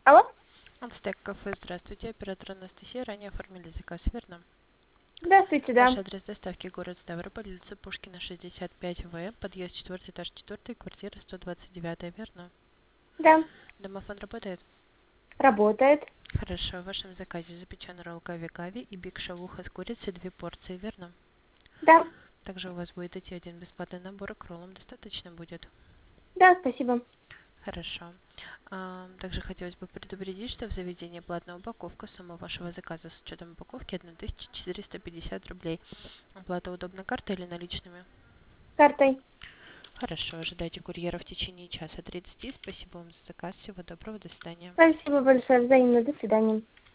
Алло? Ацтек кафе, здравствуйте. Оператор Анастасия. Ранее оформили заказ, верно? Здравствуйте, Ваш да. адрес доставки город Ставрополь, улица Пушкина, 65В, подъезд 4, этаж 4, квартира 129, верно? Да. Домофон работает? Работает. Хорошо. В вашем заказе запечен ролл гави-гави и биг шавуха с курицей 2 порции, верно? Да. Также у вас будет идти один бесплатный набор, к роллам достаточно будет. Да, спасибо. Хорошо. Также хотелось бы предупредить, что в заведении платная упаковка. Сумма вашего заказа с учетом упаковки 1450 рублей. Оплата удобна картой или наличными? Картой. Хорошо. Ожидайте курьера в течение часа 30. Спасибо вам за заказ. Всего доброго. До свидания. Спасибо большое. Взаимно. До свидания.